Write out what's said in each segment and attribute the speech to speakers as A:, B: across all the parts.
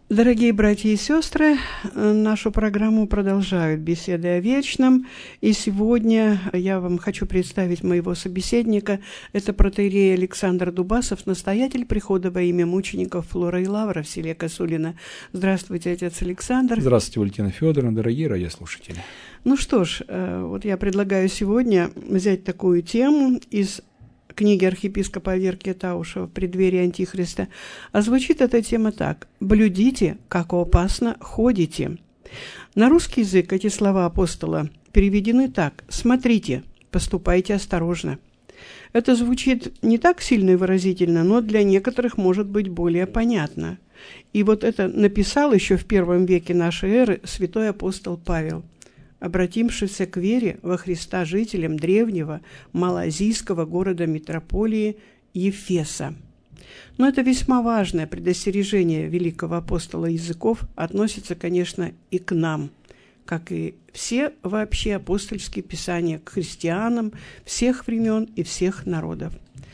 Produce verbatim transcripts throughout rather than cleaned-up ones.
A: Дорогие братья и сестры, нашу программу продолжают «Беседы о вечном». И сегодня я вам хочу представить моего собеседника. Это протоиерей Александр Дубасов, настоятель прихода во имя мучеников Флора и Лавра в селе Косулино. Здравствуйте, отец Александр.
B: Здравствуйте, Валентина Федоровна, дорогие радиослушатели.
A: Ну что ж, вот я предлагаю сегодня взять такую тему из книги архиепископа Аверкия Таушева «В преддверии Антихриста». А звучит эта тема так: «Блюдите, как опасно ходите». На русский язык эти слова апостола переведены так: «Смотрите, поступайте осторожно». Это звучит не так сильно и выразительно, но для некоторых может быть более понятно. И вот это написал еще в первом веке нашей эры святой апостол Павел, обратившийся к вере во Христа жителям древнего малоазийского города метрополии Ефеса. Но это весьма важное предостережение великого апостола языков относится, конечно, и к нам, как и все вообще апостольские писания к христианам всех времен и всех народов.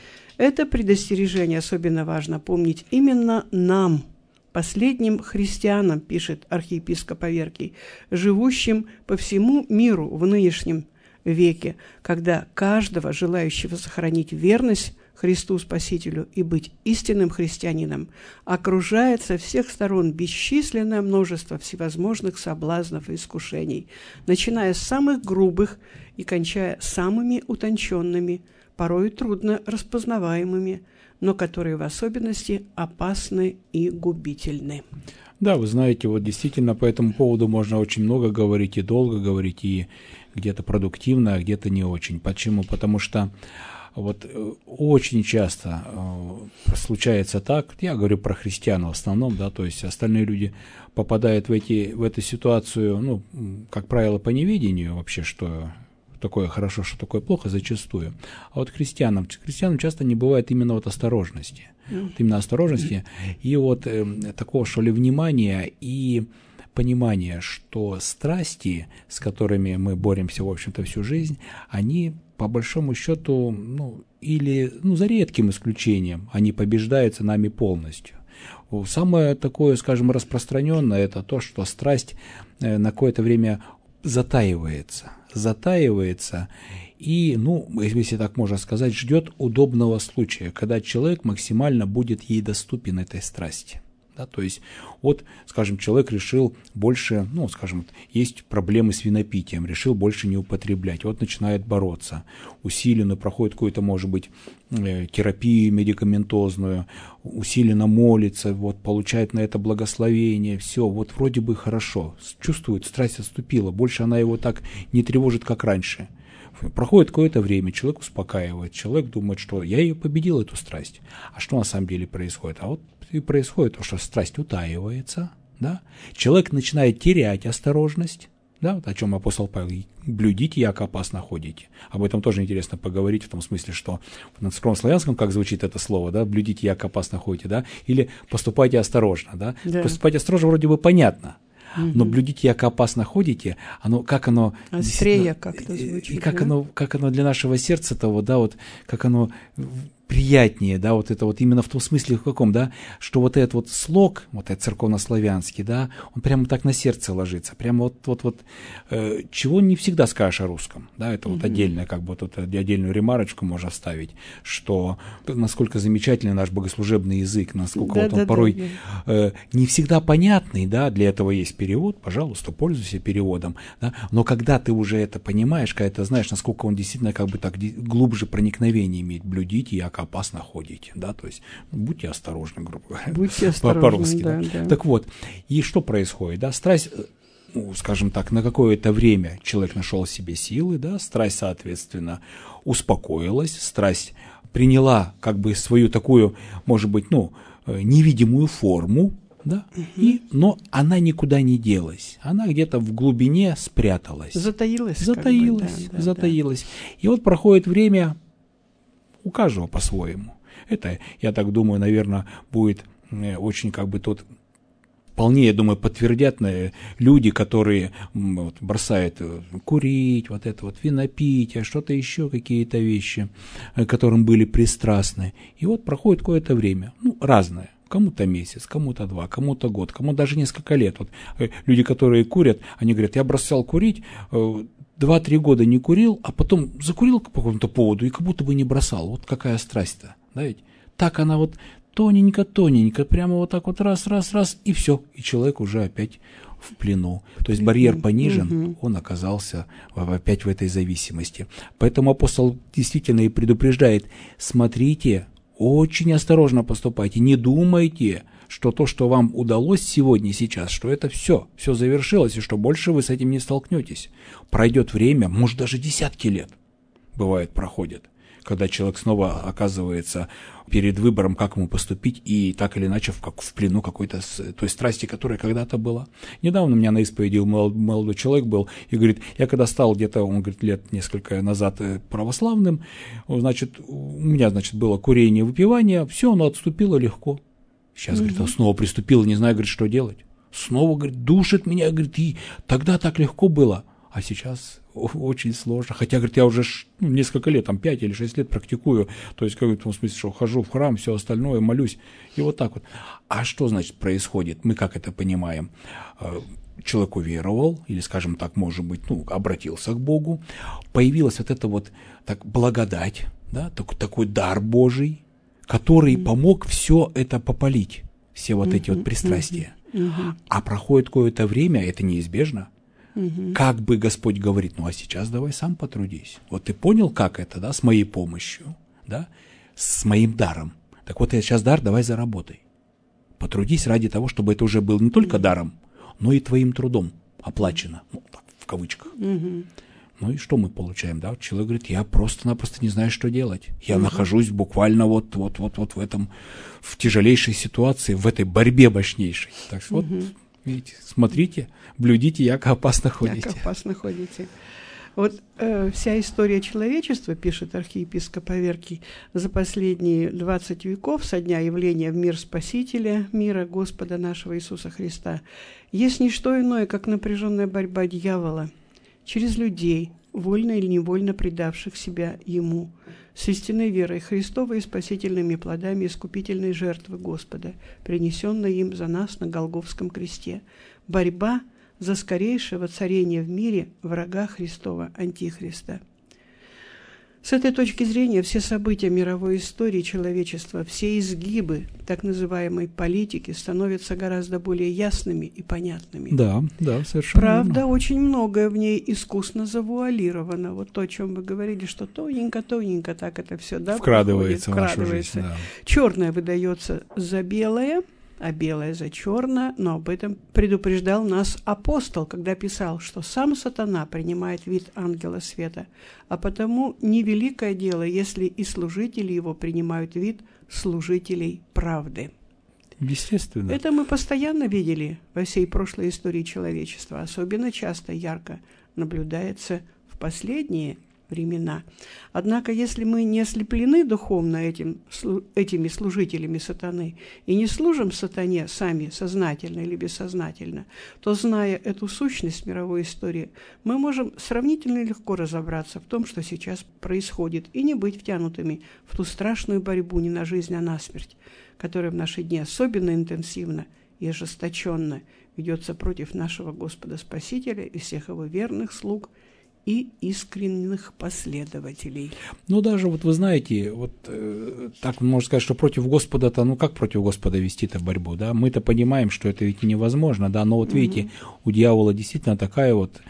A: Это предостережение особенно важно помнить именно нам, последним христианам, пишет архиепископ Аверкий, живущим по всему миру в нынешнем веке, когда каждого, желающего сохранить верность Христу Спасителю и быть истинным христианином, окружает со всех сторон бесчисленное множество всевозможных соблазнов и искушений, начиная с самых грубых и кончая самыми утонченными, порой трудно распознаваемыми, но которые в особенности опасны и губительны.
B: Да, вы знаете, вот действительно по этому поводу можно очень много говорить и долго говорить, и где-то продуктивно, а где-то не очень. Почему? Потому что вот очень часто э, случается так, я говорю про христиан в основном, да, то есть остальные люди попадают в, эти, в эту ситуацию, ну, как правило, по неведению вообще, что такое хорошо, что такое плохо, зачастую. А вот христианам, христианам часто не бывает именно вот осторожности. Вот именно осторожности и вот э, такого, что ли, внимания и понимания, что страсти, с которыми мы боремся, в общем-то, всю жизнь, они, по большому счету, ну, или, ну, за редким исключением, они побеждаются нами полностью. Самое такое, скажем, распространенное, это то, что страсть э, на какое-то время затаивается, затаивается и, ну, если так можно сказать, ждет удобного случая, когда человек максимально будет ей доступен этой страсти. Да, то есть, вот, скажем, человек решил больше, ну, скажем, есть проблемы с винопитием, решил больше не употреблять, вот начинает бороться, усиленно проходит какую-то, может быть, терапию медикаментозную, усиленно молится, вот, получает на это благословение, все, вот вроде бы хорошо, чувствует, страсть отступила, больше она его так не тревожит, как раньше. Проходит какое-то время, человек успокаивает, человек думает, что я ее победил, эту страсть. А что на самом деле происходит? А вот и происходит то, что страсть утаивается, да? Человек начинает терять осторожность, да? Вот о чем апостол Павел: блюдите, яко опасно ходите. Об этом тоже интересно поговорить, в том смысле, что на скромославянском, как звучит это слово, да? Блюдите, яко опасно ходите, да? Или поступайте осторожно, да? Да. Поступайте осторожно вроде бы понятно. Но блюдите, яко опасно ходите, оно, как оно...
A: Острее как-то звучит.
B: И как,
A: да?
B: оно, как оно для нашего сердца того, да, вот, как оно приятнее, да, вот это вот именно в том смысле в каком, да, что вот этот вот слог, вот этот церковнославянский, да, он прямо так на сердце ложится, прямо вот, вот, вот, э, чего не всегда скажешь о русском, да, это mm-hmm. вот отдельно, как бы вот, вот отдельную ремарочку можно вставить, что насколько замечательный наш богослужебный язык, насколько да, вот он да, порой да, да. Э, не всегда понятный, да, для этого есть перевод, пожалуйста, пользуйся переводом, да, но когда ты уже это понимаешь, когда ты знаешь, насколько он действительно как бы так глубже проникновение имеет, блюдите, яко опасно ходите, да, то есть будьте осторожны, грубо говоря,
A: будьте осторожны,
B: по-русски,
A: да,
B: да.
A: Да.
B: Так вот, и что происходит, да, страсть, ну, скажем так, на какое-то время человек нашел в себе силы, да, страсть, соответственно, успокоилась, страсть приняла как бы свою такую, может быть, ну, невидимую форму, да, угу. и, но она никуда не делась, она где-то в глубине спряталась.
A: Затаилась.
B: Затаилась,
A: как бы, да, да,
B: затаилась. Да. И вот проходит время, у каждого по-своему. Это, я так думаю, наверное, будет очень как бы тут вполне, я думаю, подтвердят люди, которые вот, бросают курить, вот это вот винопитие, что-то еще, какие-то вещи, к которым были пристрастны. И вот проходит какое-то время, ну, разное. Кому-то месяц, кому-то два, кому-то год, кому даже несколько лет. Вот люди, которые курят, они говорят, я бросал курить, два-три года не курил, а потом закурил по какому-то поводу и как будто бы не бросал. Вот какая страсть-то, да ведь? Так она вот тоненько-тоненько, прямо вот так вот раз-раз-раз, и все, и человек уже опять в плену. То есть барьер понижен, он оказался опять в этой зависимости. Поэтому апостол действительно и предупреждает, смотрите, очень осторожно поступайте, не думайте, что то, что вам удалось сегодня, сейчас, что это все, все завершилось, и что больше вы с этим не столкнетесь. Пройдет время, может даже десятки лет, бывает, проходят, когда человек снова оказывается перед выбором, как ему поступить, и так или иначе в, как в плену какой-то той страсти, которая когда-то была. Недавно у меня на исповеди молодой человек был, и говорит, я когда стал где-то, он говорит, лет несколько назад православным, значит, у меня, значит, было курение, выпивание, все, оно отступило легко. Сейчас, mm-hmm. говорит, он снова приступил, не знаю, говорит, что делать. Снова, говорит, душит меня, говорит, и тогда так легко было. А сейчас очень сложно. Хотя, говорит, я уже ну, несколько лет, там пять или шесть лет практикую. То есть, как в том смысле, что хожу в храм, все остальное, молюсь. И вот так вот. А что, значит, происходит? Мы как это понимаем? Человек уверовал, или, скажем так, может быть, ну, обратился к Богу. Появилась вот эта вот так, благодать, да, такой, такой дар Божий, который mm-hmm. помог все это попалить, все вот mm-hmm. эти вот пристрастия. Mm-hmm. А проходит какое-то время, это неизбежно. Mm-hmm. Как бы Господь говорит, ну а сейчас давай сам потрудись. Вот ты понял, как это, да, с моей помощью, да, с моим даром. Так вот, я сейчас дар, давай заработай. Потрудись ради того, чтобы это уже было не только mm-hmm. даром, но и твоим трудом оплачено, ну, так, в кавычках. Mm-hmm. Ну и что мы получаем, да? Человек говорит, я просто-напросто не знаю, что делать. Я угу. нахожусь буквально вот, вот, вот, вот в этом, в тяжелейшей ситуации, в этой борьбе мощнейшей. Так что угу. вот, видите, смотрите, блюдите, яко опасно ходите.
A: Яко опасно ходите. Вот э, вся история человечества, пишет архиепископ Аверкий, за последние двадцать веков, со дня явления в мир Спасителя мира Господа нашего Иисуса Христа, есть не что иное, как напряженная борьба дьявола через людей, вольно или невольно предавших себя Ему, с истинной верой Христовой и спасительными плодами искупительной жертвы Господа, принесенной им за нас на Голгофском кресте. Борьба за скорейшее воцарение в мире врага Христова, Антихриста. С этой точки зрения все события мировой истории человечества, все изгибы так называемой политики становятся гораздо более ясными и понятными.
B: Да, да, совершенно.
A: Правда,
B: верно.
A: Очень многое в ней искусно завуалировано. Вот то, о чем вы говорили, что тоненько-тоненько так это все, да,
B: вкрадывается,
A: проходит,
B: в нашу жизнь. Да.
A: Черное выдается за белое, а белое за черное, но об этом предупреждал нас апостол, когда писал, что сам сатана принимает вид ангела света, а потому невеликое дело, если и служители его принимают вид служителей правды.
B: Естественно.
A: Это мы постоянно видели во всей прошлой истории человечества, особенно часто ярко наблюдается в последние времена. Однако, если мы не ослеплены духовно этим, этими служителями сатаны и не служим сатане сами сознательно или бессознательно, то, зная эту сущность мировой истории, мы можем сравнительно легко разобраться в том, что сейчас происходит, и не быть втянутыми в ту страшную борьбу не на жизнь, а на смерть, которая в наши дни особенно интенсивно и ожесточенно ведется против нашего Господа Спасителя и всех его верных слуг и искренних последователей.
B: Ну, даже вот вы знаете, вот э, так можно сказать, что против Господа-то, ну как против Господа вести-то борьбу, да? Мы-то понимаем, что это ведь невозможно, да, но вот видите, mm-hmm. у дьявола действительно такая вот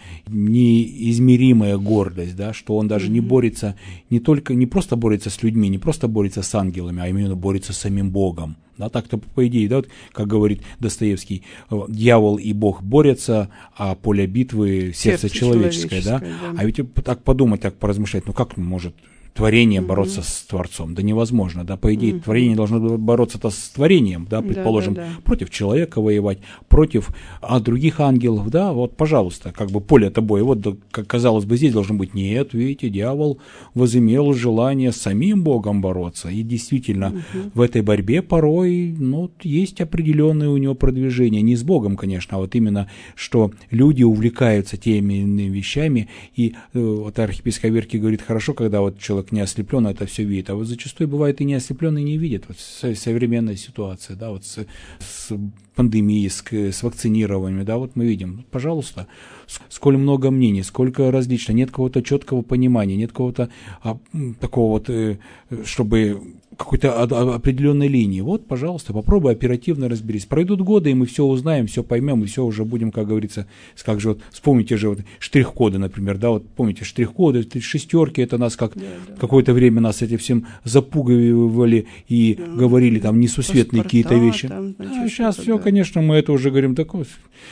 B: неизмеримая гордость, да, что он даже mm-hmm. не борется, не только, не просто борется с людьми, не просто борется с ангелами, а именно борется с самим Богом. Да, так-то по идее, да, вот, как говорит Достоевский, дьявол и Бог борются, а поле битвы сердце, сердце человеческое, человеческое да? да. А ведь так подумать, так поразмышлять, ну как может творение mm-hmm. бороться с Творцом? Да невозможно, да, по идее, mm-hmm. творение должно бороться-то с творением, да, предположим, да, да, да. против человека воевать, против а, других ангелов, да, вот, пожалуйста, как бы поле тобой, вот, да, как казалось бы, здесь должен быть, нет, видите, дьявол возымел желание с самим Богом бороться, и действительно, mm-hmm. в этой борьбе порой, ну, есть определенные у него продвижения, не с Богом, конечно, а вот именно, что люди увлекаются теми или иными вещами, и э, вот архиепископ Аверкий говорит, хорошо, когда вот человек человек не ослеплен, это все видит. А вот зачастую бывает и не ослеплен, и не видит. Вот современная ситуация, да, вот с, с пандемией, с, с вакцинированием, да, вот мы видим, пожалуйста, сколь много мнений, сколько различно, нет какого-то четкого понимания, нет какого-то а, такого вот, э, чтобы какой-то определенной линии. Вот, пожалуйста, попробуй оперативно разберись. Пройдут годы, и мы все узнаем, все поймем, и все уже будем, как говорится, как же вот, вспомните же вот штрих-коды, например, да, вот помните, штрих-коды, шестерки, это нас как, да, да. какое-то время нас этим всем запугивали и да. говорили там несусветные какие-то вещи. Там, значит, а сейчас все, да. конечно, мы это уже говорим, такое...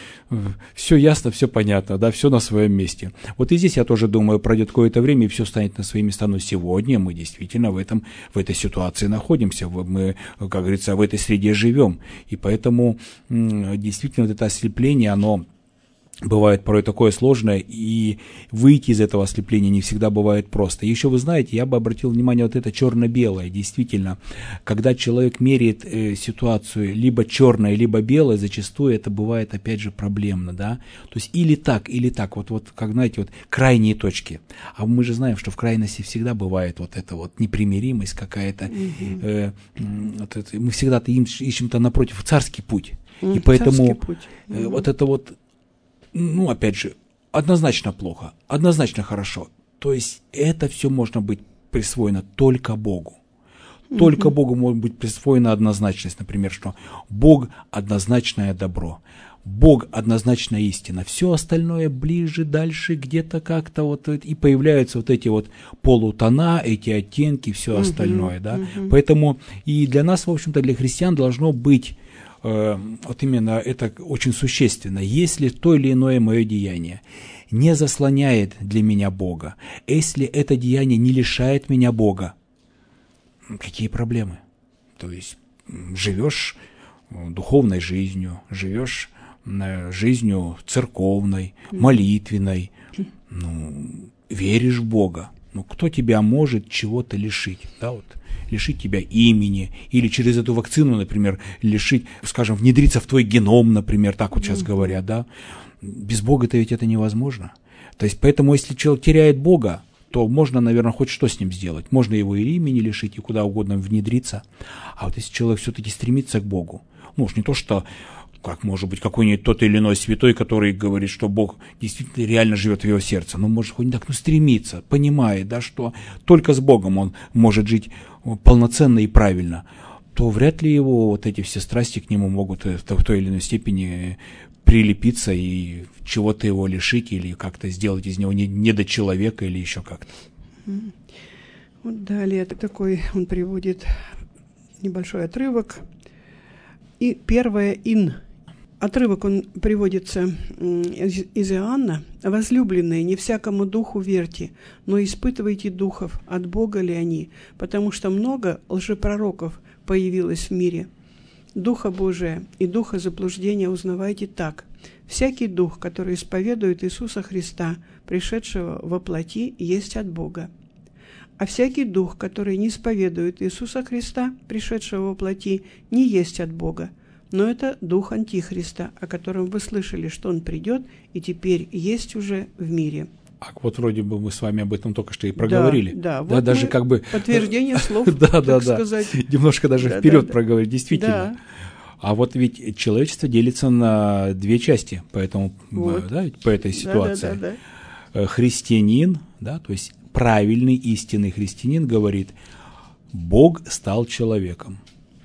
B: Все ясно, все понятно, да, все на своем месте. Вот и здесь, я тоже думаю, пройдет какое-то время, и все станет на свои места, но сегодня мы действительно в, этом, в этой ситуации находимся, мы, как говорится, в этой среде живем, и поэтому действительно вот это ослепление, оно бывает порой такое сложное, и выйти из этого ослепления не всегда бывает просто. Еще вы знаете, я бы обратил внимание, вот это черно-белое, действительно, когда человек меряет э, ситуацию либо черное, либо белое, зачастую это бывает, опять же, проблемно, да, то есть или так, или так, вот, вот как, знаете, вот крайние точки, а мы же знаем, что в крайности всегда бывает вот эта вот непримиримость какая-то, mm-hmm. э, вот это, мы всегда-то ищем-то напротив царский путь, mm-hmm. и поэтому путь. Mm-hmm. э, вот это вот ну, опять же, однозначно плохо, однозначно хорошо. То есть это все можно быть присвоено только Богу. Только mm-hmm. Богу может быть присвоена однозначность, например, что Бог – однозначное добро, Бог – однозначная истина. Все остальное ближе, дальше, где-то как-то вот, и появляются вот эти вот полутона, эти оттенки, все mm-hmm. остальное, да. Mm-hmm. Поэтому и для нас, в общем-то, для христиан должно быть вот именно это очень существенно. Если то или иное мое деяние не заслоняет для меня Бога, если это деяние не лишает меня Бога, какие проблемы? То есть живешь духовной жизнью, живешь жизнью церковной, молитвенной, ну, веришь в Бога. Ну, кто тебя может чего-то лишить? Да, вот. Лишить тебя имени, или через эту вакцину, например, лишить, скажем, внедриться в твой геном, например, так вот сейчас mm-hmm. говорят, да. Без Бога-то ведь это невозможно. То есть, поэтому, если человек теряет Бога, то можно, наверное, хоть что с ним сделать. Можно его и имени лишить, и куда угодно внедриться. А вот если человек все-таки стремится к Богу, ну уж не то, что как может быть какой-нибудь тот или иной святой, который говорит, что Бог действительно реально живет в его сердце, но может хоть не так, но стремится, понимает, да, что только с Богом он может жить полноценно и правильно, то вряд ли его вот эти все страсти к нему могут в той или иной степени прилепиться и чего-то его лишить или как-то сделать из него недочеловека или еще как-то.
A: Вот далее такой он приводит небольшой отрывок. И первое «ин». Отрывок он приводится из, из Иоанна. «Возлюбленные, не всякому духу верьте, но испытывайте духов, от Бога ли они, потому что много лжепророков появилось в мире. Духа Божия и духа заблуждения узнавайте так. Всякий дух, который исповедует Иисуса Христа, пришедшего во плоти, есть от Бога. А всякий дух, который не исповедует Иисуса Христа, пришедшего во плоти, не есть от Бога. Но это дух Антихриста, о котором вы слышали, что он придет и теперь есть уже в мире».
B: А вот вроде бы мы с вами об этом только что и проговорили.
A: Да, да,
B: да
A: вот
B: даже как бы
A: подтверждение слов,
B: да, да,
A: так
B: да.
A: сказать.
B: Немножко даже
A: да,
B: вперед
A: да,
B: проговорили, действительно.
A: Да.
B: А вот ведь человечество делится на две части, поэтому,
A: вот.
B: да, по этой ситуации.
A: Да, да, да, да.
B: Христианин, да, то есть правильный, истинный христианин говорит: Бог стал человеком.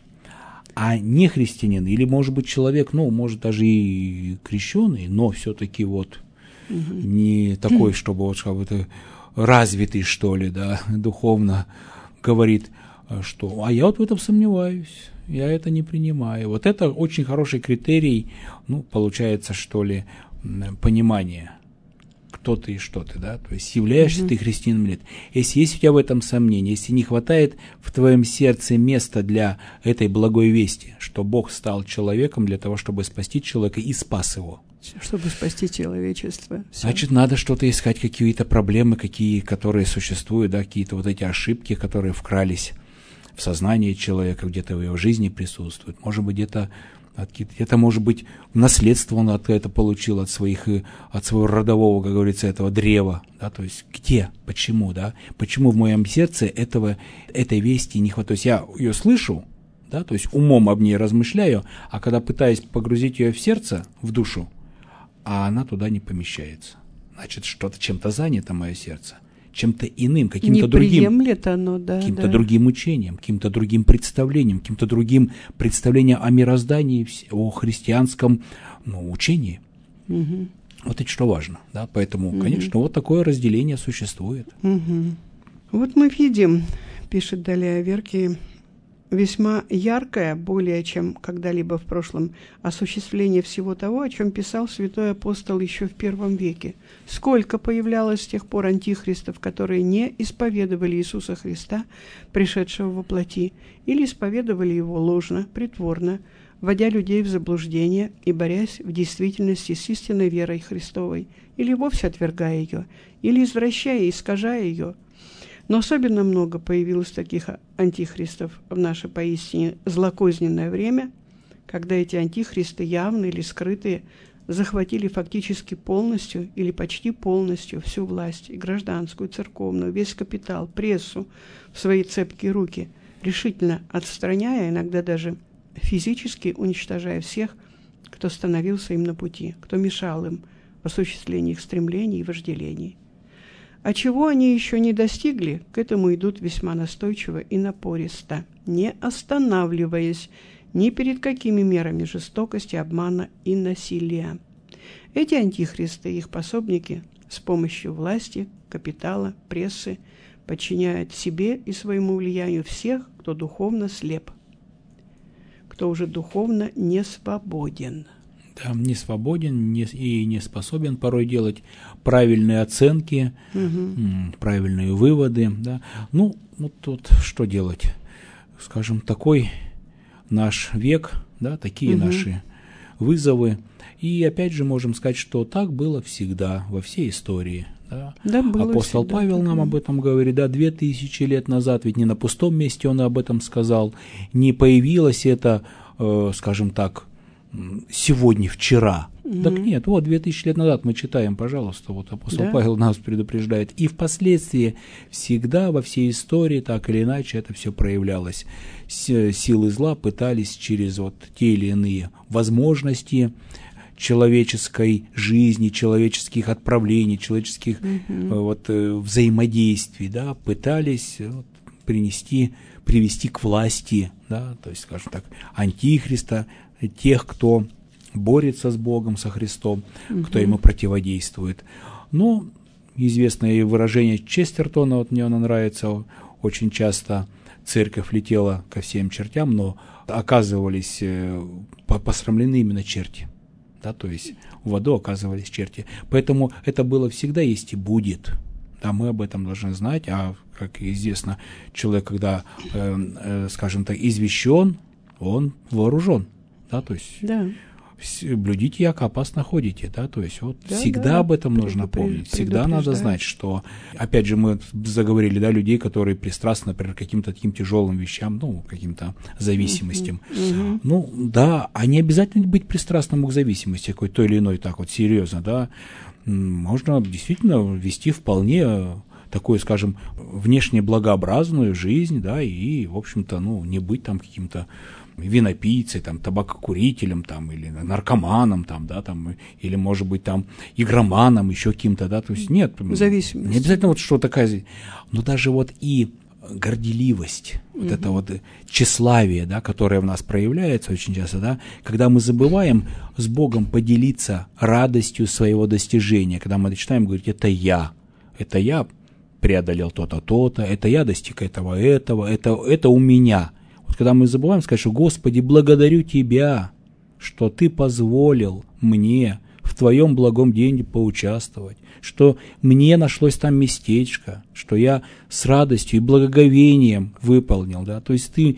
B: А не христианин, или, может быть, человек, ну, может, даже и крещеный, но все-таки вот угу. не такой, чтобы вот как бы развитый, что ли, да, духовно, говорит, что, а я вот в этом сомневаюсь, я это не принимаю. Вот это очень хороший критерий, ну, получается, что ли, понимания, кто ты и что ты, да, то есть являешься mm-hmm. ты христианином или нет. Если есть у тебя в этом сомнение, если не хватает в твоем сердце места для этой благой вести, что Бог стал человеком для того, чтобы спасти человека и спас его.
A: Чтобы спасти человечество. Все.
B: Значит, надо что-то искать, какие-то проблемы, какие, которые существуют, да, какие-то вот эти ошибки, которые вкрались в сознание человека, где-то в его жизни присутствуют. Может быть, где-то Это, может быть, наследство он от это получил от своих, от своего родового, как говорится, этого древа, да, то есть где, почему, да, почему в моем сердце этого, этой вести не хватает, то есть я ее слышу, да, то есть умом об ней размышляю, а когда пытаюсь погрузить ее в сердце, в душу, а она туда не помещается, значит, что-то чем-то занято мое сердце, чем-то иным, каким-то другим,
A: оно, да,
B: каким-то
A: да.
B: другим учением, каким-то другим представлением, каким-то другим представлением о мироздании, о христианском, ну, учении.
A: Угу.
B: Вот это что важно, да, поэтому,
A: угу.
B: конечно, вот такое разделение существует.
A: Угу. Вот мы видим, пишет далее Аверкий, весьма яркое, более чем когда-либо в прошлом, осуществление всего того, о чем писал святой апостол еще в первом веке. Сколько появлялось с тех пор антихристов, которые не исповедовали Иисуса Христа, пришедшего во плоти, или исповедовали Его ложно, притворно, вводя людей в заблуждение и борясь в действительности с истинной верой Христовой, или вовсе отвергая ее, или извращая и искажая ее. Но особенно много появилось таких антихристов в наше поистине злокозненное время, когда эти антихристы, явные или скрытые, захватили фактически полностью или почти полностью всю власть, и гражданскую, церковную, весь капитал, прессу в свои цепкие руки, решительно отстраняя, иногда даже физически уничтожая всех, кто становился им на пути, кто мешал им в осуществлении их стремлений и вожделений. А чего они еще не достигли, к этому идут весьма настойчиво и напористо, не останавливаясь ни перед какими мерами жестокости, обмана и насилия. Эти антихристы и их пособники с помощью власти, капитала, прессы подчиняют себе и своему влиянию всех, кто духовно слеп, кто уже духовно не свободен.
B: Да, не свободен не, и не способен порой делать правильные оценки, угу. правильные выводы. Да. Ну, вот тут что делать? Скажем, такой наш век, да, такие угу. наши вызовы. И опять же можем сказать, что так было всегда во всей истории. Да.
A: Да,
B: Апостол
A: всегда,
B: Павел
A: так,
B: нам
A: да.
B: об этом говорит, да, две тысячи лет назад, ведь не на пустом месте он об этом сказал, не появилось это, э, скажем так, сегодня, вчера. Mm-hmm. Так нет, вот две тысячи лет назад мы читаем, пожалуйста, вот апостол да. Павел нас предупреждает. И впоследствии всегда во всей истории так или иначе это все проявлялось. Силы зла пытались через вот те или иные возможности человеческой жизни, человеческих отправлений, человеческих mm-hmm. вот, взаимодействий, да, пытались вот, принести, привести к власти, да, то есть, скажем так, антихриста, тех, кто борется с Богом, со Христом, угу. кто ему противодействует. Но известное выражение Честертона, вот мне оно нравится, очень часто церковь летела ко всем чертям, но оказывались посрамлены именно черти. Да, то есть в аду оказывались черти. Поэтому это было всегда, есть и будет. Да, мы об этом должны знать, а, как известно, человек, когда, э, э, скажем так, извещен, он вооружен. Да, то есть
A: да.
B: блюдите, яко опасно ходите, да, то есть вот да, всегда да, об этом нужно помнить, всегда надо знать, что, опять же, мы заговорили, да, людей, которые пристрастны, например, к каким-то таким тяжелым вещам, ну, каким-то зависимостям. Uh-huh. Ну, да, а не обязательно быть пристрастным к зависимости какой-то той или иной, так вот, серьезно, да, можно действительно вести вполне такую, скажем, внешне благообразную жизнь, да, и, в общем-то, ну, не быть там каким-то винопийцей, там, табакокурителем, там, или наркоманом, там, да, там, или, может быть, там, игроманом, еще каким-то, да, то есть нет.
A: Зависимость.
B: Не обязательно вот что такая, но даже вот и горделивость, вот угу. это вот тщеславие, да, которое в нас проявляется очень часто, да, когда мы забываем с Богом поделиться радостью своего достижения, когда мы начинаем говорить, это я, это я преодолел то-то, то-то, это я достиг этого, этого, это, это у меня. Вот когда мы забываем сказать, что Господи, благодарю Тебя, что Ты позволил мне в Твоем благом деле поучаствовать, что мне нашлось там местечко, что я с радостью и благоговением выполнил, да, то есть Ты,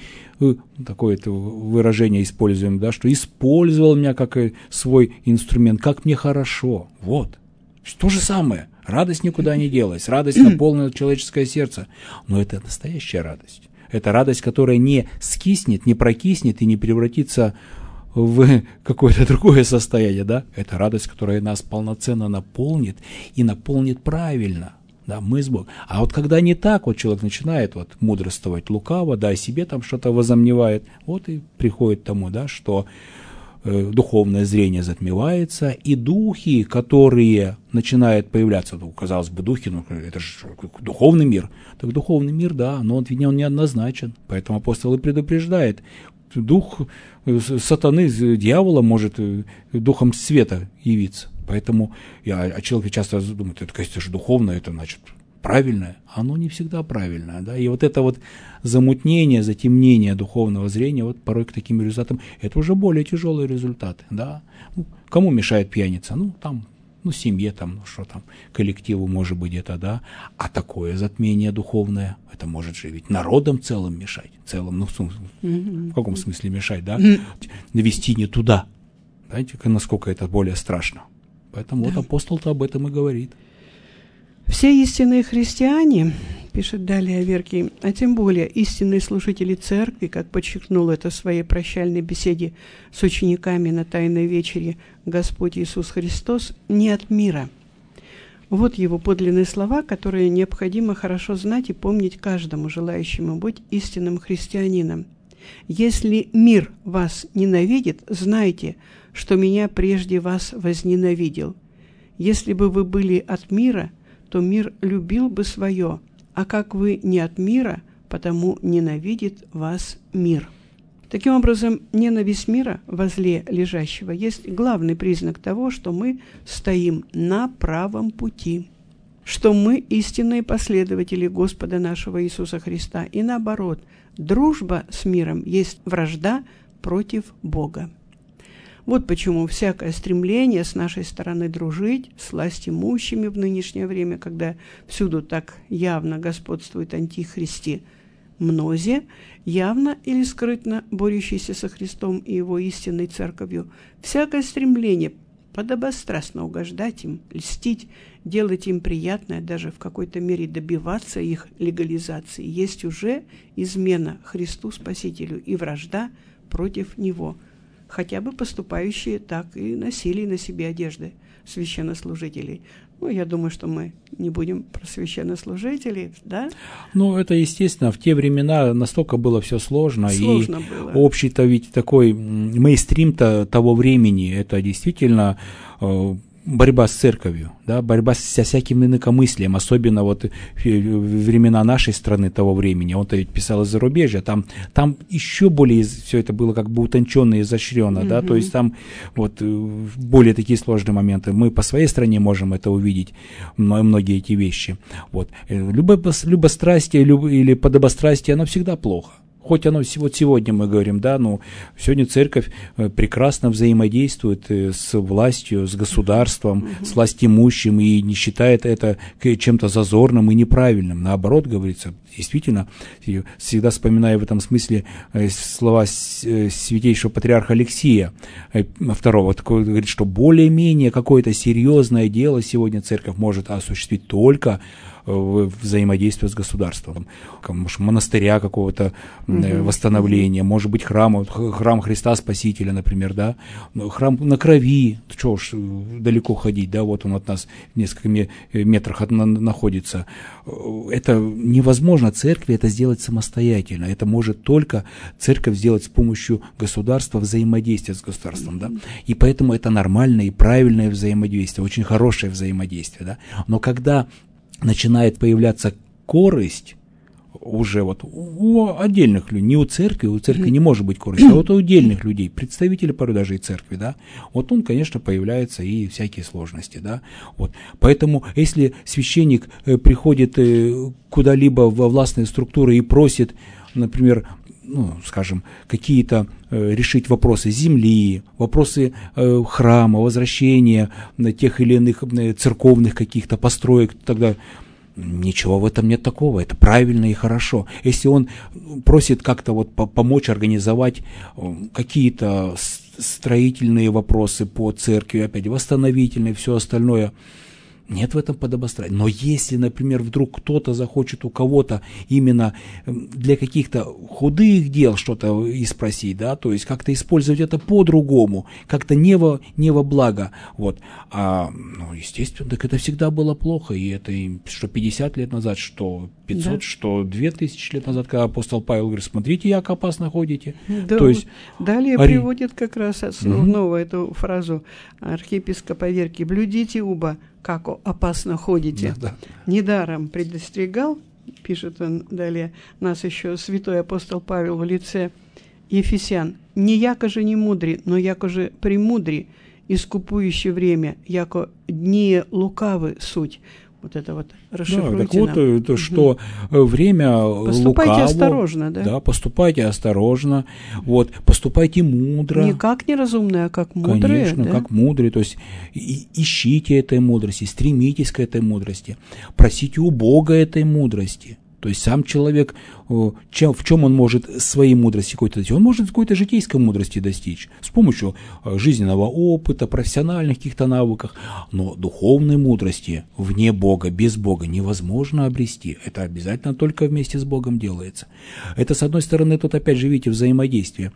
B: такое выражение используем, да, что использовал меня как свой инструмент, как мне хорошо, вот, то же самое. Радость никуда не делась, радость наполнила человеческое сердце. Но это настоящая радость. Это радость, которая не скиснет, не прокиснет и не превратится в какое-то другое состояние, да, это радость, которая нас полноценно наполнит и наполнит правильно, да, мы с Богом. А вот когда не так, вот человек начинает вот мудрствовать лукаво, да, о себе там что-то возомневает, вот и приходит к тому, да, что э, духовное зрение затмевается, и духи, которые начинают появляться, ну, казалось бы, духи, ну, это же духовный мир, так духовный мир, да, но он, он неоднозначен, поэтому апостол и предупреждает, дух сатаны, дьявола может духом света явиться. Поэтому я, а человек часто думает, это, конечно же, духовное, это значит правильное. Оно не всегда правильное. Да? И вот это вот замутнение, затемнение духовного зрения, вот порой к таким результатам, это уже более тяжелые результаты. Да? Ну, кому мешает пьяница? Ну, там, ну, семье, там, ну, что там, коллективу, может быть, это, да. А такое затмение духовное, это может же ведь народом целым мешать. Целым, ну, в, в каком смысле мешать, да? Навести не туда. Знаете, насколько это более страшно. Поэтому да. Вот апостол-то об этом и говорит.
A: Все истинные христиане, пишет далее Аверкий, а тем более истинные служители церкви, как подчеркнул это в своей прощальной беседе с учениками на Тайной вечере Господь Иисус Христос, не от мира. Вот его подлинные слова, которые необходимо хорошо знать и помнить каждому желающему быть истинным христианином. «Если мир вас ненавидит, знайте, что меня прежде вас возненавидел. Если бы вы были от мира, то мир любил бы свое, а как вы не от мира, потому ненавидит вас мир». Таким образом, ненависть мира возле лежащего есть главный признак того, что мы стоим на правом пути, что мы истинные последователи Господа нашего Иисуса Христа, и наоборот, дружба с миром есть вражда против Бога. Вот почему всякое стремление с нашей стороны дружить с властимущими в нынешнее время, когда всюду так явно господствуют антихристи, мнозе, явно или скрытно борющиеся со Христом и Его истинной церковью, всякое стремление подобострастно угождать им, льстить, делать им приятное, даже в какой-то мере добиваться их легализации, есть уже измена Христу Спасителю и вражда против Него, хотя бы поступающие так и носили на себе одежды священнослужителей. Ну, я думаю, что мы не будем про священнослужителей, да?
B: Ну, это естественно. В те времена настолько было все сложно.
A: Сложно
B: и
A: было.
B: Общий-то ведь такой мейнстрим-то того времени, это действительно э, борьба с церковью, да, борьба со всяким инакомыслием, особенно вот в времена нашей страны того времени. Он-то ведь писал из зарубежья, там, там еще более все это было как бы утонченно и изощренно, mm-hmm. да, то есть там вот более такие сложные моменты. Мы по своей стране можем это увидеть, многие эти вещи. Вот. Любострастие или подобострастие, оно всегда плохо. Хоть оно, вот сегодня мы говорим, да, ну, сегодня церковь прекрасно взаимодействует с властью, с государством, mm-hmm. с властимущим и не считает это чем-то зазорным и неправильным. Наоборот, говорится, действительно, всегда вспоминаю в этом смысле слова святейшего патриарха Алексия второго, такой, говорит, что более-менее какое-то серьезное дело сегодня церковь может осуществить только взаимодействие с государством, может, монастыря какого-то mm-hmm. восстановления, может быть, храма, храм Христа Спасителя, например, да, храм на крови, что уж далеко ходить, да, вот он от нас в нескольких метрах от, на, находится. Это невозможно церкви это сделать самостоятельно, это может только церковь сделать с помощью государства, взаимодействия с государством, mm-hmm. да, и поэтому это нормальное и правильное взаимодействие, очень хорошее взаимодействие, да, но когда начинает появляться корысть уже вот у отдельных людей, не у церкви, у церкви не может быть корысти, а вот у отдельных людей, представителей порой даже и церкви, да, вот он, конечно, появляются и всякие сложности, да, вот, поэтому если священник приходит куда-либо во властные структуры и просит, например, ну, скажем, какие-то э, решить вопросы земли, вопросы э, храма, возвращения э, тех или иных э, церковных каких-то построек, тогда ничего в этом нет такого, это правильно и хорошо. Если он просит как-то вот помочь организовать э, какие-то строительные вопросы по церкви, опять восстановительные, все остальное, Нет в этом подобострастия. Но если, например, вдруг кто-то захочет у кого-то именно для каких-то худых дел что-то и спросить, да, то есть как-то использовать это по-другому, как-то не во, не во благо, вот, а, ну, естественно, так это всегда было плохо, и это и, что пятьдесят лет назад, что пятьсот, да. что две тысячи лет назад, когда апостол Павел говорит, смотрите, як опасно ходите.
A: Да,
B: то есть,
A: далее
B: ари...
A: приводит как раз основного mm-hmm. эту фразу архиепископа Верки: «Блюдите уба, как опасно ходите».
B: Да, да.
A: Недаром предостерегал, пишет он далее, нас еще святой апостол Павел в лице Ефесян: «Не яко же не мудри, но яко же премудри, искупующее время, яко дни лукавы суть». Вот это вот расшифруйте.
B: Да, так вот,
A: нам.
B: то, что угу. время
A: поступайте
B: лукаво.
A: осторожно, да?
B: Да, поступайте осторожно, вот, поступайте мудро.
A: Не как неразумные, а как мудрые.
B: Конечно,
A: да?
B: как мудрые, то есть и, ищите этой мудрости, стремитесь к этой мудрости, просите у Бога этой мудрости. То есть сам человек, чем, в чем он может своей мудрости какой-то достичь? Он может какой-то житейской мудрости достичь с помощью жизненного опыта, профессиональных каких-то навыков, но духовной мудрости вне Бога, без Бога невозможно обрести. Это обязательно только вместе с Богом делается. Это, с одной стороны, тут опять же, видите, взаимодействие.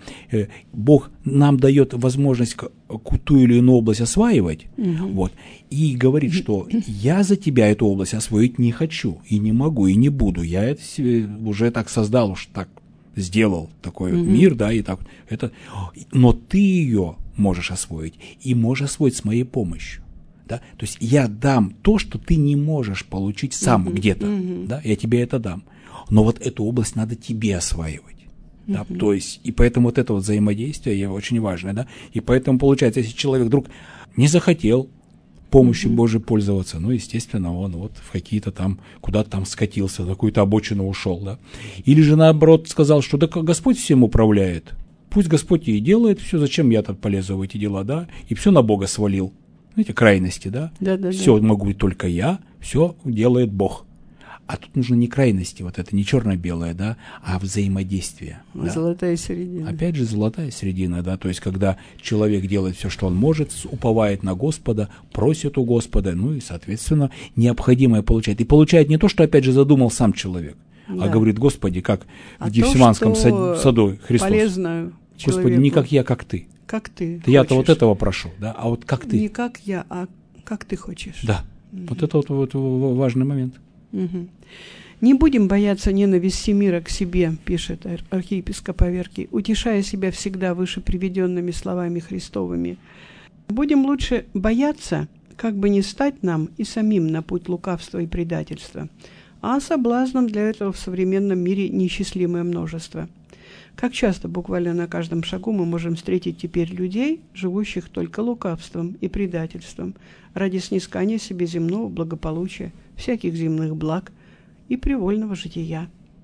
B: Бог нам дает возможность ту или иную область осваивать, угу. вот, и говорит, что я за тебя эту область освоить не хочу, и не могу, и не буду. Я это себе уже так создал, уж так сделал такой mm-hmm. мир, да, и так это. Но ты ее можешь освоить, и можешь освоить с моей помощью. Да? То есть я дам то, что ты не можешь получить сам mm-hmm. где-то, mm-hmm. да, я тебе это дам. Но вот эту область надо тебе осваивать. Да? Mm-hmm. То есть, и поэтому вот это вот взаимодействие очень важное, да, и поэтому получается, если человек вдруг не захотел помощью mm-hmm. Божией пользоваться, ну, естественно, он вот в какие-то там, куда-то там скатился, на какую-то обочину ушел, да. Или же, наоборот, сказал, что да Господь всем управляет, пусть Господь и делает все, зачем я тут полезу в эти дела, да, и все на Бога свалил. Знаете, крайности, да.
A: Да, да,
B: все
A: да.
B: могу только я, все делает Бог. А тут нужно не крайности, вот это не черно-белое, да, а взаимодействие.
A: Золотая
B: да.
A: середина.
B: Опять же, золотая середина, да, то есть когда человек делает все, что он может, уповает на Господа, просит у Господа, ну и, соответственно, необходимое получает. И получает не то, что, опять же, задумал сам человек, да. а говорит, Господи, как а в Гефсиманском то, саду Христос.
A: Полезно
B: Господи,
A: человеку.
B: не как я, как ты.
A: Как ты
B: Я-то вот этого прошу, да, а вот как ты.
A: Не как я, а как ты хочешь.
B: Да, угу. вот это вот, вот важный момент.
A: Угу. «Не будем бояться ненависти мира к себе», пишет архиепископ Аверкий, утешая себя всегда выше приведенными словами Христовыми. «Будем лучше бояться, как бы не стать нам и самим на путь лукавства и предательства, а соблазном для этого в современном мире неисчислимое множество. Как часто буквально на каждом шагу мы можем встретить теперь людей, живущих только лукавством и предательством, ради снискания себе земного благополучия, всяких земных благ и привольного жития.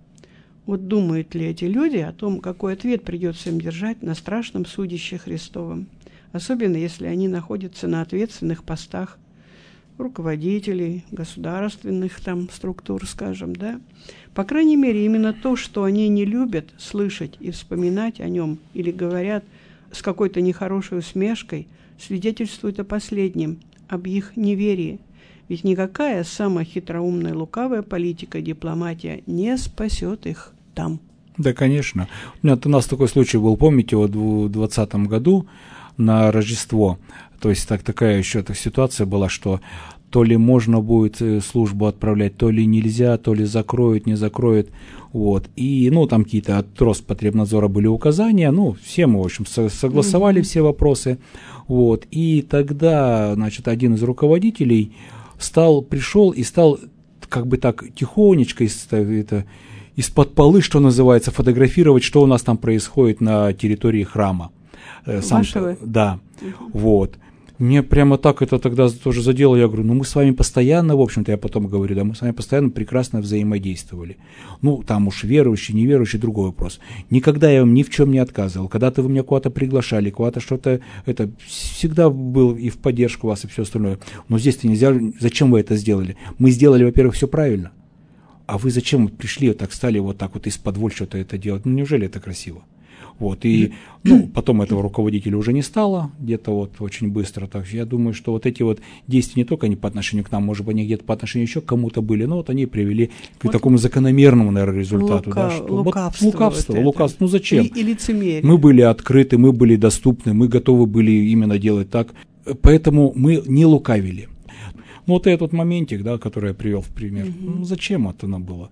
A: Вот думают ли эти люди о том, какой ответ придется им держать на страшном судище Христовом, особенно если они находятся на ответственных постах руководителей, государственных там структур, скажем, да? По крайней мере, именно то, что они не любят слышать и вспоминать о нем или говорят с какой-то нехорошей усмешкой, свидетельствует о последнем, об их неверии. Ведь никакая самая хитроумная, лукавая политика, дипломатия не спасет их там.
B: Да, конечно. У, меня, у нас такой случай был, помните, вот в двадцатом году на Рождество. То есть так, такая еще так, ситуация была, что то ли можно будет службу отправлять, то ли нельзя, то ли закроют, не закроют. Вот. И, ну, там какие-то от Роспотребнадзора были указания, ну, все мы, в общем, согласовали mm-hmm. все вопросы. Вот. И тогда, значит, один из руководителей стал, пришел и стал как бы так тихонечко из, это, из-под полы, что называется, фотографировать, что у нас там происходит на территории храма. Сам,
A: Вашего?
B: Да, угу. Вот. Мне прямо так это тогда тоже задело. Я говорю, ну мы с вами постоянно, в общем-то, я потом говорю, да, мы с вами постоянно прекрасно взаимодействовали. Ну, там уж верующий, неверующий, другой вопрос. Никогда я вам ни в чем не отказывал. Когда-то вы меня куда-то приглашали, куда-то что-то, это всегда был и в поддержку вас, и все остальное. Но здесь-то нельзя, зачем вы это сделали? Мы сделали, во-первых, все правильно. А вы зачем пришли, вот так стали вот так вот из-под воль что-то это делать? Ну, неужели это красиво? Вот, и ну, потом этого руководителя уже не стало, где-то вот очень быстро. Так я думаю, что вот эти вот действия не только они по отношению к нам, может быть, они где-то по отношению еще к кому-то были, но вот они привели к вот такому закономерному, наверное, результату.
A: Лука,
B: да, что
A: лукавство.
B: Вот, лукавство,
A: вот
B: лукавство. Ну зачем?
A: И, и лицемерие.
B: Мы были открыты, мы были доступны, мы готовы были именно делать так. Поэтому мы не лукавили. Ну вот этот моментик, да, который я привел в пример, угу. ну зачем это нам было?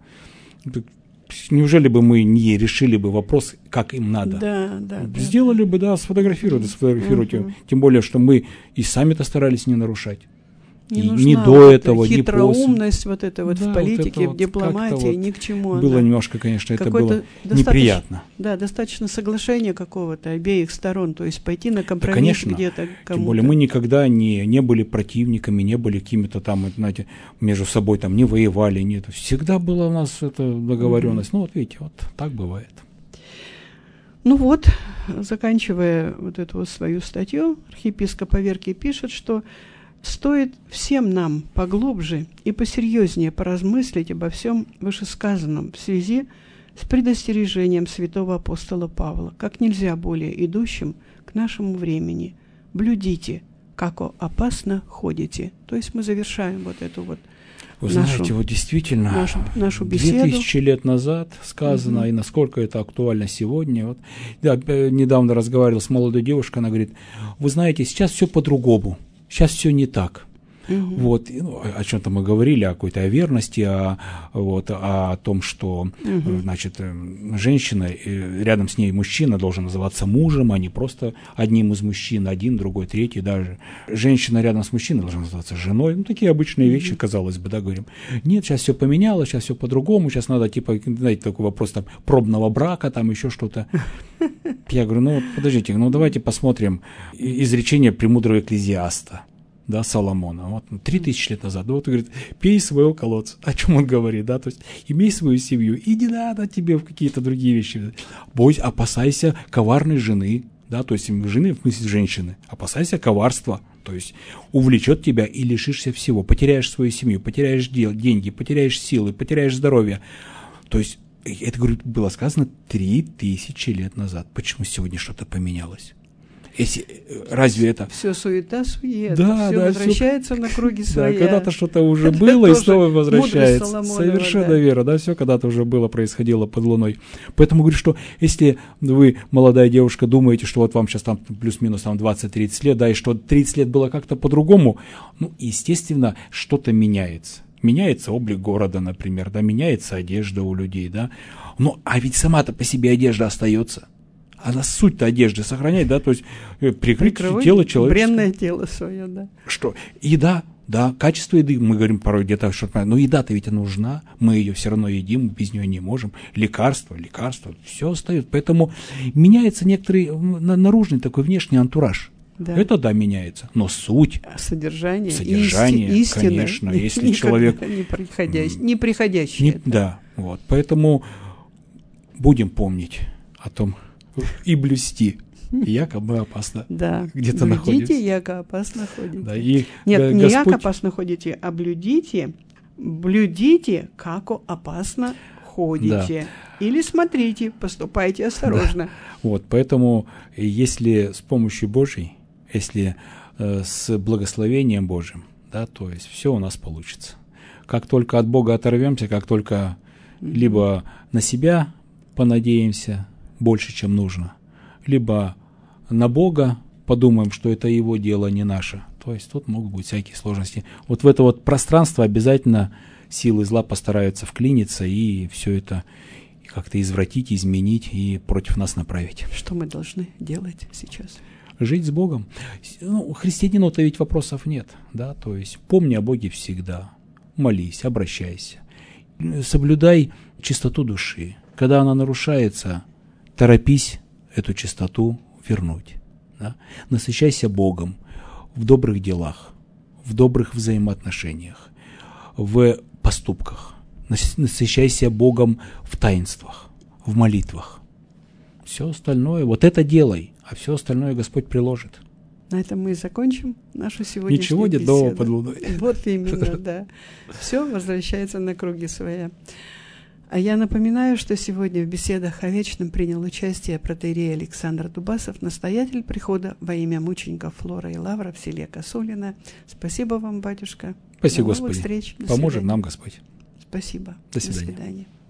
B: Неужели бы мы не решили бы вопрос, как им надо?
A: Да, да.
B: Сделали
A: да.
B: бы, да, сфотографировали, сфотографируйте.
A: Угу.
B: Тем более, что мы и сами-то старались не нарушать.
A: Не
B: и
A: нужна
B: ни до
A: вот
B: этого, ни после.
A: Хитроумность вот это вот
B: да,
A: в политике,
B: вот
A: в
B: вот
A: дипломатии,
B: вот
A: ни к чему.
B: Было
A: она.
B: немножко, конечно, это
A: Какое-то
B: было неприятно.
A: Да, достаточно соглашения какого-то обеих сторон, то есть пойти на компромисс
B: да, конечно.
A: где-то кому-то.
B: Тем более мы никогда не, не были противниками, не были какими-то там, знаете, между собой там не воевали, нет. Всегда была у нас эта договоренность. Mm-hmm. Ну вот видите, вот так бывает.
A: Ну вот, заканчивая вот эту вот свою статью, архиепископ Аверкий пишет, что стоит всем нам поглубже и посерьезнее поразмыслить обо всем вышесказанном в связи с предостережением святого апостола Павла, как нельзя более идущим к нашему времени. Блюдите, како опасно ходите. То есть мы завершаем вот эту вот
B: Вы
A: нашу,
B: знаете, вот действительно,
A: нашу, нашу беседу.
B: две тысячи лет назад сказано, угу. и насколько это актуально сегодня. Вот, я недавно разговаривал с молодой девушкой, она говорит, вы знаете, сейчас все по-другому. Сейчас все не так. Uh-huh. Вот, ну, о чем-то мы говорили, о какой-то о верности, о, вот, о том, что uh-huh. значит, женщина, рядом с ней мужчина должен называться мужем, а не просто одним из мужчин, один, другой, третий даже. Женщина рядом с мужчиной должна называться женой. Ну, такие обычные uh-huh. вещи, казалось бы, да, говорим. Нет, сейчас все поменялось, сейчас все по-другому, сейчас надо, типа, знаете, такой вопрос там пробного брака, там еще что-то. Я говорю, ну, подождите, ну, давайте посмотрим изречение премудрого экклезиаста. Да, Соломона, вот, три тысячи лет назад, да, вот, говорит, пей своего колодца, о чем он говорит, да, то есть, имей свою семью, и не надо тебе в какие-то другие вещи, бойся, опасайся коварной жены, да, то есть, жены, в смысле, женщины, опасайся коварства, то есть, увлечет тебя и лишишься всего, потеряешь свою семью, потеряешь дел, деньги, потеряешь силы, потеряешь здоровье, то есть, это, говорю, было сказано три тысячи лет назад, почему сегодня что-то поменялось? Если, разве это...
A: Все суета-суета,
B: да,
A: все
B: да,
A: возвращается
B: все...
A: на круги своя.
B: Да, когда-то что-то уже было и снова возвращается. Совершенно
A: да.
B: верно, да, все когда-то уже было, происходило под луной. Поэтому говорю, что если вы, молодая девушка, думаете, что вот вам сейчас там плюс-минус там двадцать-тридцать лет, да, и что тридцать лет было как-то по-другому, ну, естественно, что-то меняется. Меняется облик города, например, да, меняется одежда у людей, да. Ну, а ведь сама-то по себе одежда остается. Она суть-то одежды сохраняет, да, то есть прикрыть тело человеческое.
A: Бренное тело свое, да.
B: Что? Еда, да, качество еды, мы говорим порой где-то что-то, но еда-то ведь нужна, мы ее все равно едим, без нее не можем. Лекарства, лекарства, все остается. Поэтому меняется некоторый наружный такой внешний антураж. Да. Это, да, меняется, но суть,
A: содержание,
B: содержание
A: истина,
B: конечно, если человек...
A: Не приходящий, не приходящий.
B: Не, да, вот, поэтому будем помнить о том, и блюсти, якобы опасно
A: да.
B: где-то
A: блюдите,
B: находится.
A: яко опасно ходите.
B: Да, и
A: Нет,
B: Господь...
A: не яко опасно ходите, а блюдите, блюдите, како опасно ходите. Да. Или смотрите, поступайте осторожно.
B: Да. Вот, поэтому, если с помощью Божьей, если э, с благословением Божьим, да, то есть все у нас получится. Как только от Бога оторвемся, как только mm-hmm. либо на себя понадеемся больше, чем нужно, либо на Бога подумаем, что это Его дело, не наше. То есть тут могут быть всякие сложности. Вот в это вот пространство обязательно силы зла постараются вклиниться и все это как-то извратить, изменить и против нас направить.
A: Что мы должны делать сейчас?
B: Жить с Богом. Ну, христианину-то ведь вопросов нет, да, то есть помни о Боге всегда, молись, обращайся, соблюдай чистоту души. Когда она нарушается, торопись эту чистоту вернуть. Да? Насыщайся Богом в добрых делах, в добрых взаимоотношениях, в поступках. Насыщайся Богом в таинствах, в молитвах. Все остальное, вот это делай, а все остальное Господь приложит.
A: На этом мы и закончим нашу сегодняшнюю
B: Ничего нет
A: беседу.
B: нового под луной.
A: Вот именно, да. Все возвращается на круги своя. А я напоминаю, что сегодня в беседах о вечном принял участие протоиерей Александр Дубасов, настоятель прихода во имя мучеников Флора и Лавра в селе Косулино. Спасибо вам, батюшка.
B: Спасибо,
A: До новых
B: Господи.
A: встреч. До
B: Поможет
A: свидания.
B: нам Господь.
A: Спасибо.
B: До свидания.
A: До свидания.